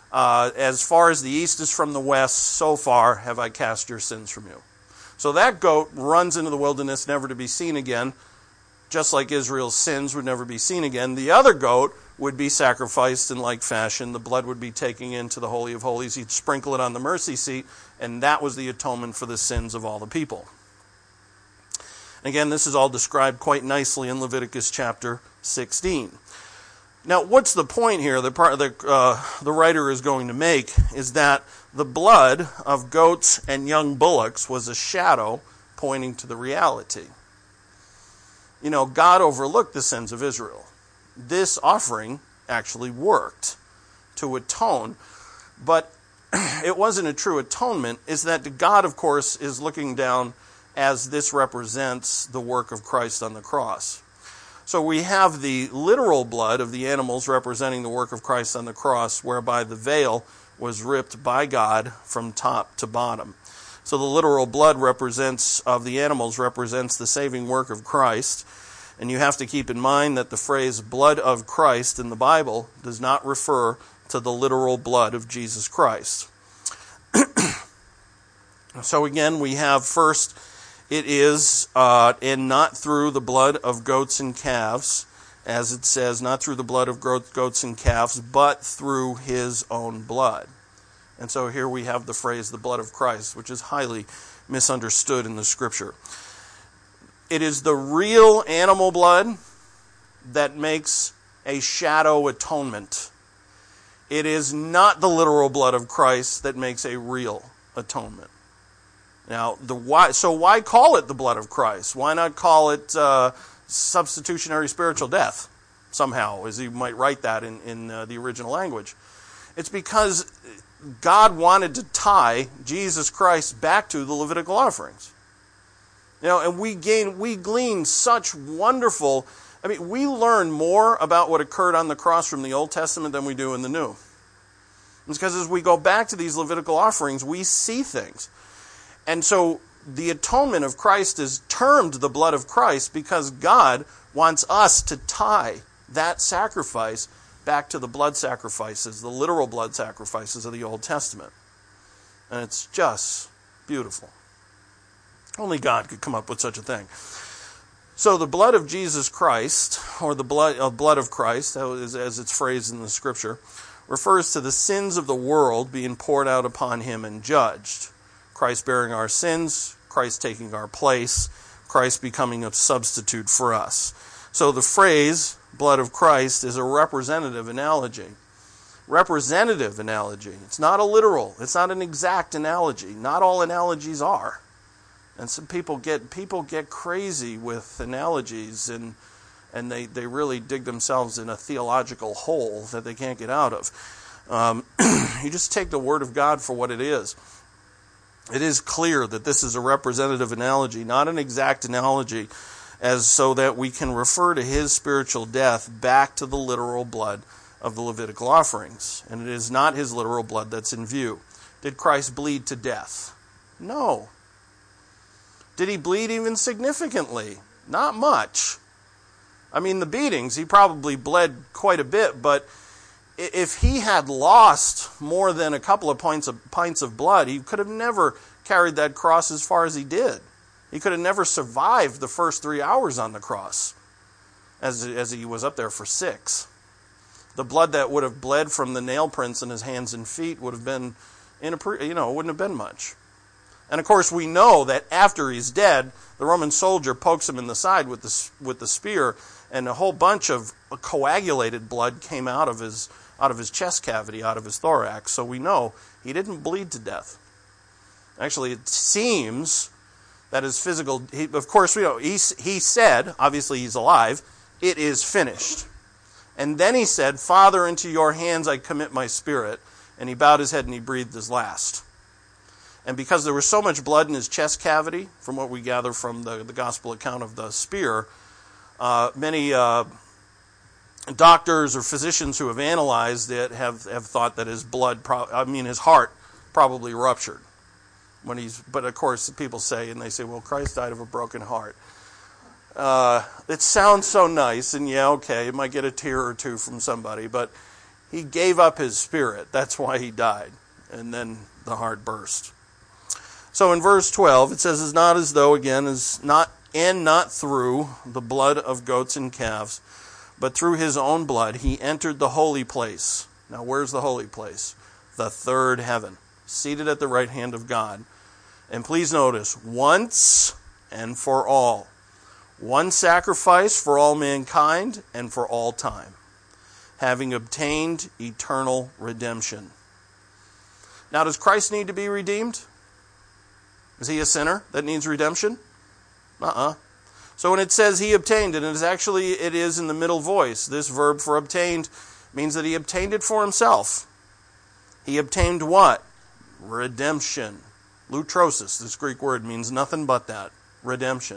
C: as far as the east is from the west, so far have I cast your sins from you. So that goat runs into the wilderness, never to be seen again, just like Israel's sins would never be seen again. The other goat would be sacrificed in like fashion. The blood would be taken into the Holy of Holies. He'd sprinkle it on the mercy seat, and that was the atonement for the sins of all the people. Again, this is all described quite nicely in Leviticus chapter 16. Now, what's the point here? The writer is going to make is that the blood of goats and young bullocks was a shadow pointing to the reality. You know, God overlooked the sins of Israel. This offering actually worked to atone, but it wasn't a true atonement. Is that God, of course, is looking down as this represents the work of Christ on the cross. So we have the literal blood of the animals representing the work of Christ on the cross, whereby the veil was ripped by God from top to bottom. So the literal blood of the animals represents the saving work of Christ. And you have to keep in mind that the phrase blood of Christ in the Bible does not refer to the literal blood of Jesus Christ. So again, we have first, it is, and not through the blood of goats and calves, as it says, not through the blood of goats and calves, but through his own blood. And so here we have the phrase, the blood of Christ, which is highly misunderstood in the Scripture. It is the real animal blood that makes a shadow atonement. It is not the literal blood of Christ that makes a real atonement. Now, why call it the blood of Christ? Why not call it substitutionary spiritual death somehow, as you might write that in the original language? It's because God wanted to tie Jesus Christ back to the Levitical offerings. And we glean such wonderful, we learn more about what occurred on the cross from the Old Testament than we do in the New. It's because as we go back to these Levitical offerings, we see things. And so the atonement of Christ is termed the blood of Christ because God wants us to tie that sacrifice back to the blood sacrifices, the literal blood sacrifices of the Old Testament. And it's just beautiful. Only God could come up with such a thing. So the blood of Jesus Christ, or the blood of Christ, as it's phrased in the Scripture, refers to the sins of the world being poured out upon him and judged. Christ bearing our sins, Christ taking our place, Christ becoming a substitute for us. So the phrase, blood of Christ, is a representative analogy. Representative analogy. It's not a literal. It's not an exact analogy. Not all analogies are. And some people get crazy with analogies and they really dig themselves in a theological hole that they can't get out of. You just take the Word of God for what it is. It is clear that this is a representative analogy, not an exact analogy, as so that we can refer to his spiritual death back to the literal blood of the Levitical offerings. And it is not his literal blood that's in view. Did Christ bleed to death? No. Did he bleed even significantly? Not much. The beatings, he probably bled quite a bit, but if he had lost more than a couple of pints of blood, he could have never carried that cross as far as he did. He could have never survived the first 3 hours on the cross, as he was up there for 6. The blood that would have bled from the nail prints in his hands and feet would have been, wouldn't have been much. And of course, we know that after he's dead, the Roman soldier pokes him in the side with the spear, and a whole bunch of coagulated blood came out of his chest cavity, out of his thorax. So we know he didn't bleed to death. Actually, it seems that his physical... of course, we know he said, obviously he's alive, "It is finished." And then he said, "Father, into your hands I commit my spirit." And he bowed his head and he breathed his last. And because there was so much blood in his chest cavity, from what we gather from the gospel account of the spear, many doctors or physicians who have analyzed it have thought that his his heart probably ruptured. But of course, people say, well, Christ died of a broken heart. It sounds so nice, and yeah, okay, it might get a tear or two from somebody, but he gave up his spirit. That's why he died. And then the heart burst. So in verse 12, it says, "It's not as though, again, not through the blood of goats and calves, but through his own blood he entered the holy place." Now, where's the holy place? The third heaven, seated at the right hand of God. And please notice, once and for all. One sacrifice for all mankind and for all time, having obtained eternal redemption. Now, does Christ need to be redeemed? Is he a sinner that needs redemption? So when it says he obtained it, it is in the middle voice. This verb for obtained means that he obtained it for himself. He obtained what? Redemption. Lutrosis, this Greek word, means nothing but that. Redemption.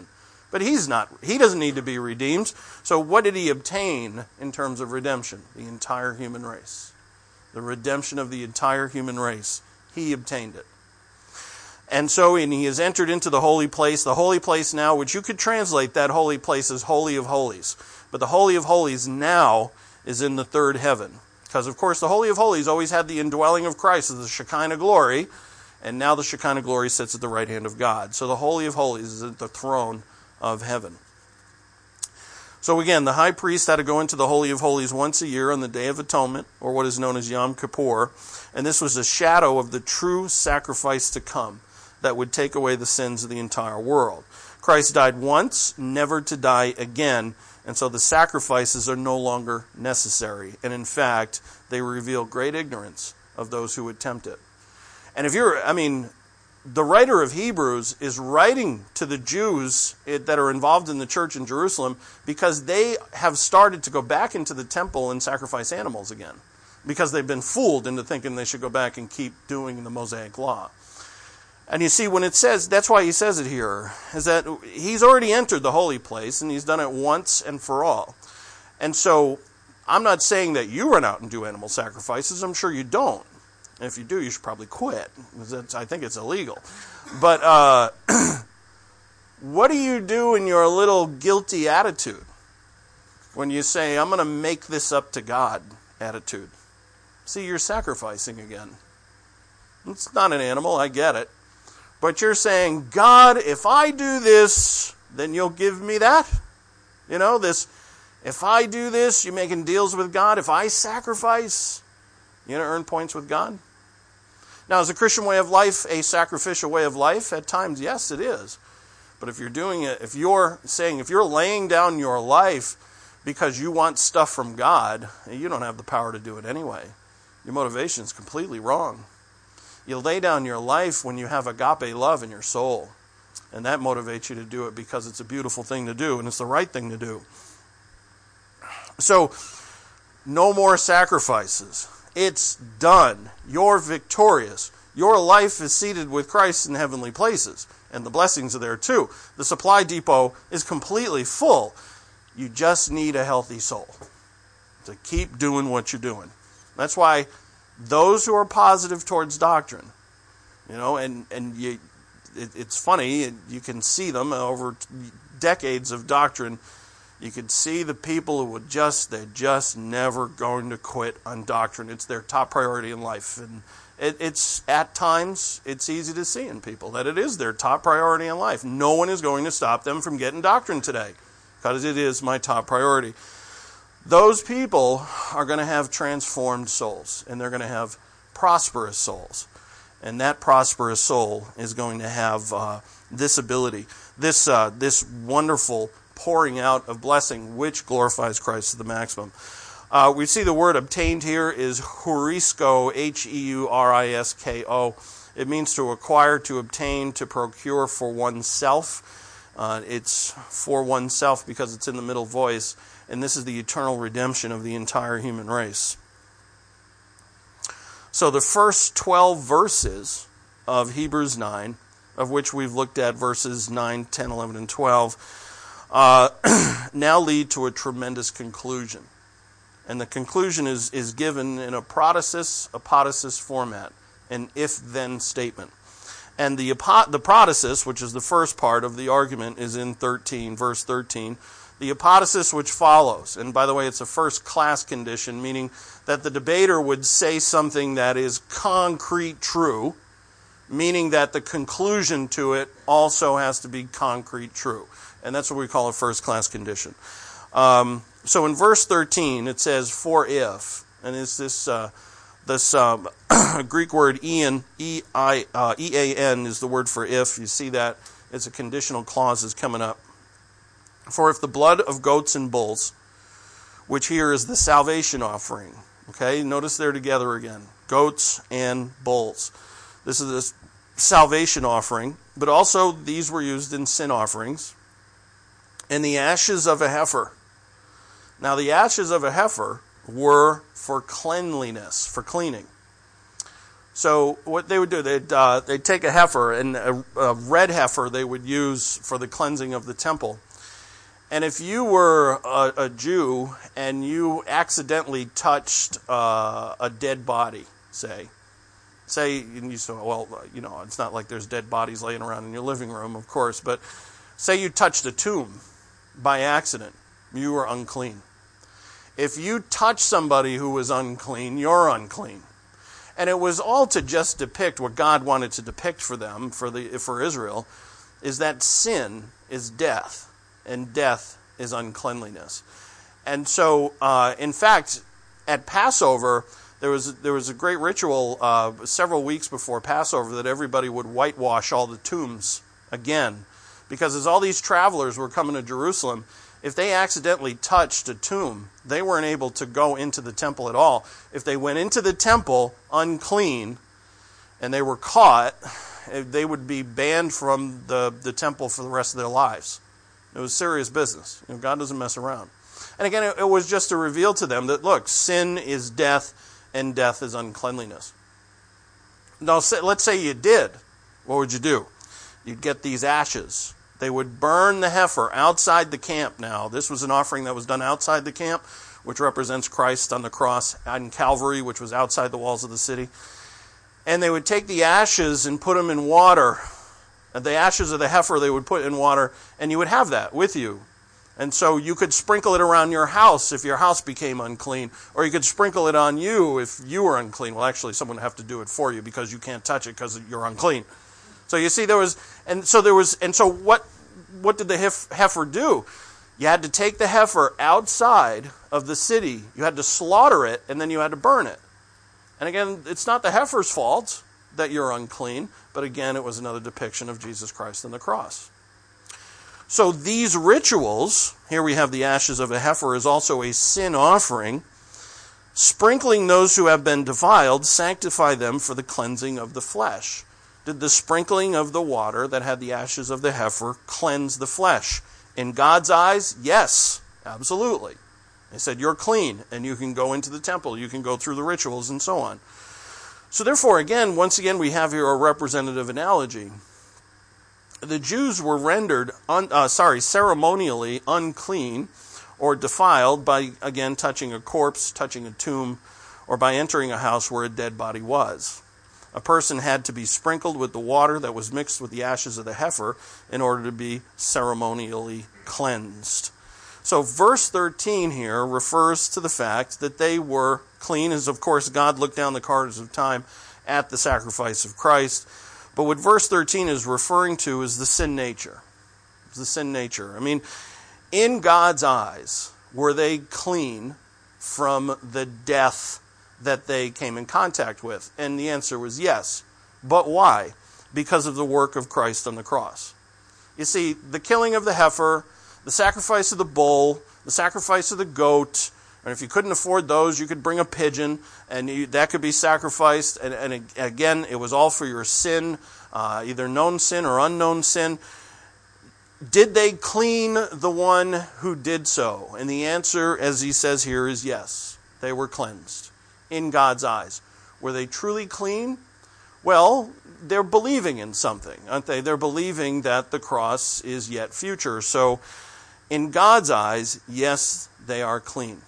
C: But he doesn't need to be redeemed. So what did he obtain in terms of redemption? The entire human race. The redemption of the entire human race. He obtained it. And so he has entered into the holy place. The holy place now, which you could translate that holy place as Holy of Holies. But the Holy of Holies now is in the third heaven. Because, of course, the Holy of Holies always had the indwelling of Christ as the Shekinah glory. And now the Shekinah glory sits at the right hand of God. So the Holy of Holies is at the throne of heaven. So again, the high priest had to go into the Holy of Holies once a year on the Day of Atonement, or what is known as Yom Kippur. And this was a shadow of the true sacrifice to come that would take away the sins of the entire world. Christ died once, never to die again, and so the sacrifices are no longer necessary. And in fact, they reveal great ignorance of those who would tempt it. And the writer of Hebrews is writing to the Jews that are involved in the church in Jerusalem because they have started to go back into the temple and sacrifice animals again, because they've been fooled into thinking they should go back and keep doing the Mosaic law. And you see, when it says, that's why he says it here, is that he's already entered the holy place, and he's done it once and for all. And so, I'm not saying that you run out and do animal sacrifices. I'm sure you don't. And if you do, you should probably quit, because I think it's illegal. But what do you do in your little guilty attitude when you say, I'm going to make this up to God attitude? See, you're sacrificing again. It's not an animal, I get it. But you're saying, God, if I do this, then you'll give me that? If I do this, you're making deals with God. If I sacrifice, you're going to earn points with God? Now, is a Christian way of life a sacrificial way of life? At times, yes, it is. But if you're doing it, if you're laying down your life because you want stuff from God, you don't have the power to do it anyway. Your motivation is completely wrong. You lay down your life when you have agape love in your soul. And that motivates you to do it because it's a beautiful thing to do and it's the right thing to do. So, no more sacrifices. It's done. You're victorious. Your life is seated with Christ in heavenly places. And the blessings are there too. The supply depot is completely full. You just need a healthy soul to keep doing what you're doing. That's why those who are positive towards doctrine, it's funny, you can see them over decades of doctrine. You can see the people who they're just never going to quit on doctrine. It's their top priority in life. And it's at times, it's easy to see in people that it is their top priority in life. No one is going to stop them from getting doctrine today, because it is my top priority. Those people are going to have transformed souls, and they're going to have prosperous souls. And that prosperous soul is going to have this ability, this wonderful pouring out of blessing, which glorifies Christ to the maximum. We see the word obtained here is heurisko, Heurisko. It means to acquire, to obtain, to procure for oneself. It's for oneself because it's in the middle voice. And this is the eternal redemption of the entire human race. So the first 12 verses of Hebrews 9, of which we've looked at verses 9, 10, 11, and 12, now lead to a tremendous conclusion. And the conclusion is given in a protasis format, an if-then statement. And the protasis, which is the first part of the argument, is in verse 13. The apodosis which follows, and by the way, it's a first-class condition, meaning that the debater would say something that is concrete true, meaning that the conclusion to it also has to be concrete true. And that's what we call a first-class condition. So in verse 13, it says, for if, and it's this Greek word ean, E-A-N is the word for if. You see that? It's a conditional clause is coming up. For if the blood of goats and bulls, which here is the salvation offering, okay, notice they're together again, goats and bulls. This is the salvation offering, but also these were used in sin offerings. And the ashes of a heifer. Now the ashes of a heifer were for cleanliness, for cleaning. So what they would do, they'd take a heifer, and a red heifer they would use for the cleansing of the temple. And if you were a Jew and you accidentally touched a dead body, say, and you say, well, it's not like there's dead bodies laying around in your living room, of course, but say you touched a tomb by accident, you were unclean. If you touch somebody who was unclean, you're unclean. And it was all to just depict what God wanted to depict for them, for Israel, is that sin is death, and death is uncleanliness. And so, in fact, at Passover, there was a great ritual several weeks before Passover that everybody would whitewash all the tombs again, because as all these travelers were coming to Jerusalem, if they accidentally touched a tomb, they weren't able to go into the temple at all. If they went into the temple unclean and they were caught, they would be banned from the temple for the rest of their lives. It was serious business. God doesn't mess around. And again, it was just to reveal to them that, look, sin is death and death is uncleanliness. Now, let's say you did. What would you do? You'd get these ashes. They would burn the heifer outside the camp now. This was an offering that was done outside the camp, which represents Christ on the cross on Calvary, which was outside the walls of the city. And they would take the ashes and put them in water. And the ashes of the heifer they would put in water, and you would have that with you. And so you could sprinkle it around your house if your house became unclean, or you could sprinkle it on you if you were unclean. Well, actually, someone would have to do it for you because you can't touch it because you're unclean. So you see, so what did the heifer do? You had to take the heifer outside of the city. You had to slaughter it, and then you had to burn it. And again, it's not the heifer's fault that you're unclean, but again, it was another depiction of Jesus Christ on the cross. So these rituals, here we have the ashes of a heifer, is also a sin offering. Sprinkling those who have been defiled, sanctify them for the cleansing of the flesh. Did the sprinkling of the water that had the ashes of the heifer cleanse the flesh? In God's eyes, yes, absolutely. They said, you're clean, and you can go into the temple, you can go through the rituals, and so on. So therefore, once again, we have here a representative analogy. The Jews were rendered ceremonially unclean or defiled by, again, touching a corpse, touching a tomb, or by entering a house where a dead body was. A person had to be sprinkled with the water that was mixed with the ashes of the heifer in order to be ceremonially cleansed. So verse 13 here refers to the fact that they were clean, as of course God looked down the corridors of time at the sacrifice of Christ. But what verse 13 is referring to is the sin nature. It's the sin nature. I mean, in God's eyes, were they clean from the death that they came in contact with? And the answer was yes. But why? Because of the work of Christ on the cross. You see, the killing of the heifer, the sacrifice of the bull, the sacrifice of the goat, and if you couldn't afford those, you could bring a pigeon, and that could be sacrificed. And again, it was all for your sin, either known sin or unknown sin. Did they clean the one who did so? And the answer, as he says here, is yes. They were cleansed in God's eyes. Were they truly clean? Well, they're believing in something, aren't they? They're believing that the cross is yet future. So in God's eyes, yes, they are clean.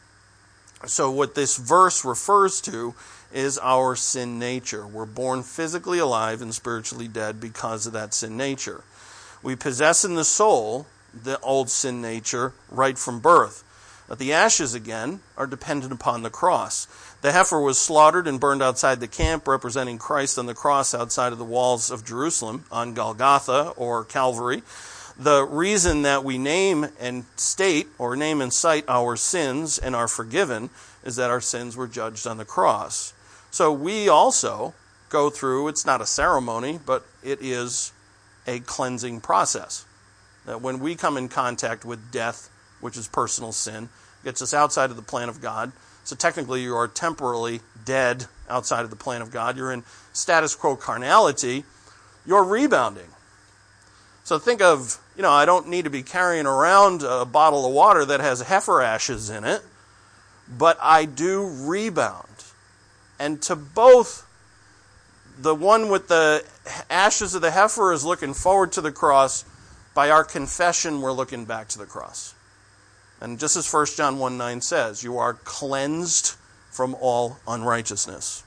C: So what this verse refers to is our sin nature. We're born physically alive and spiritually dead because of that sin nature. We possess in the soul the old sin nature right from birth. But the ashes, again, are dependent upon the cross. The heifer was slaughtered and burned outside the camp, representing Christ on the cross outside of the walls of Jerusalem on Golgotha or Calvary. The reason that we name and cite our sins and are forgiven is that our sins were judged on the cross. So we also go through, it's not a ceremony, but it is a cleansing process. That when we come in contact with death, which is personal sin, gets us outside of the plan of God. So technically you are temporally dead outside of the plan of God. You're in status quo carnality. You're rebounding. So think of, I don't need to be carrying around a bottle of water that has heifer ashes in it, but I do rebound. And to both the one with the ashes of the heifer is looking forward to the cross. By our confession, we're looking back to the cross. And just as 1 John 1:9 says, you are cleansed from all unrighteousness.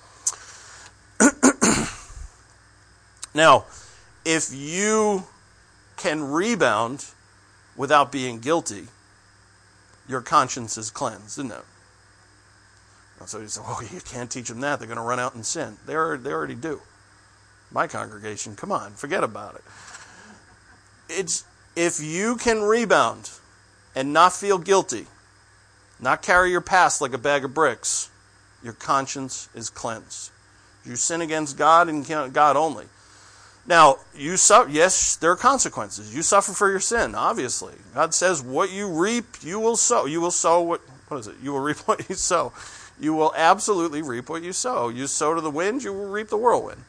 C: Now, if you can rebound without being guilty, your conscience is cleansed, isn't it? So you say, oh, you can't teach them that. They're going to run out and sin. They already do. My congregation, come on, forget about it. It's if you can rebound and not feel guilty, not carry your past like a bag of bricks, your conscience is cleansed. You sin against God and God only. Now, yes, there are consequences. You suffer for your sin, obviously. God says, what you reap, you will sow. You will sow what is it? You will reap what you sow. You will absolutely reap what you sow. You sow to the wind, you will reap the whirlwind.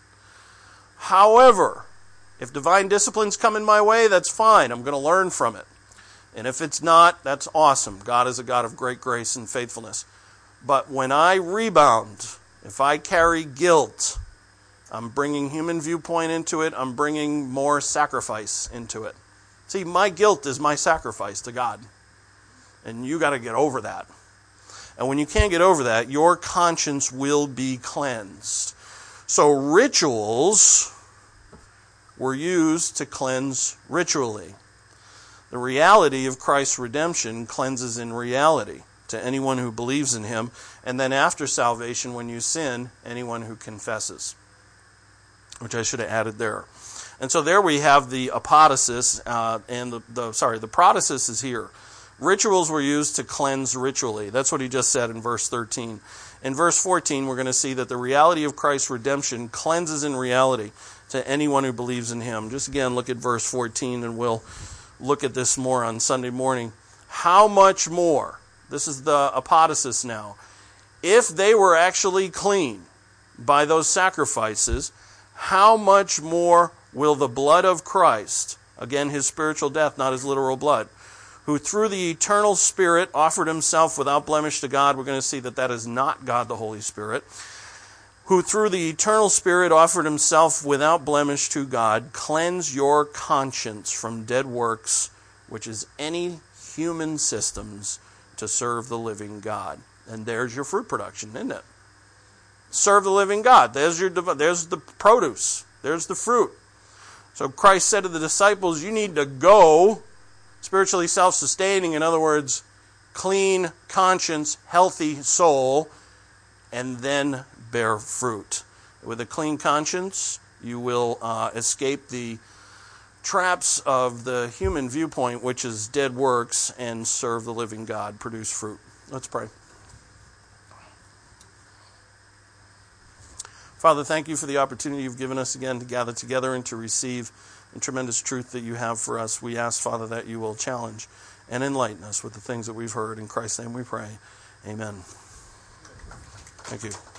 C: However, if divine disciplines come in my way, that's fine. I'm going to learn from it. And if it's not, that's awesome. God is a God of great grace and faithfulness. But when I rebound, if I carry guilt, I'm bringing human viewpoint into it. I'm bringing more sacrifice into it. See, my guilt is my sacrifice to God. And you got to get over that. And when you can't get over that, your conscience will be cleansed. So rituals were used to cleanse ritually. The reality of Christ's redemption cleanses in reality to anyone who believes in him. And then after salvation, when you sin, anyone who confesses. Which I should have added there. And so there we have the apodosis, and the prodosis is here. Rituals were used to cleanse ritually. That's what he just said in verse 13. In verse 14, we're going to see that the reality of Christ's redemption cleanses in reality to anyone who believes in him. Just again, look at verse 14, and we'll look at this more on Sunday morning. How much more? This is the apodosis now. If they were actually clean by those sacrifices, how much more will the blood of Christ, again his spiritual death, not his literal blood, who through the eternal Spirit offered himself without blemish to God. We're going to see that that is not God the Holy Spirit. Who through the eternal Spirit offered himself without blemish to God, cleanse your conscience from dead works, which is any human systems to serve the living God. And there's your fruit production, isn't it? Serve the living God. There's the produce. There's the fruit. So Christ said to the disciples, you need to go spiritually self-sustaining, in other words, clean conscience, healthy soul, and then bear fruit. With a clean conscience, you will escape the traps of the human viewpoint, which is dead works, and serve the living God, produce fruit. Let's pray. Father, thank you for the opportunity you've given us again to gather together and to receive the tremendous truth that you have for us. We ask, Father, that you will challenge and enlighten us with the things that we've heard. In Christ's name we pray. Amen. Thank you.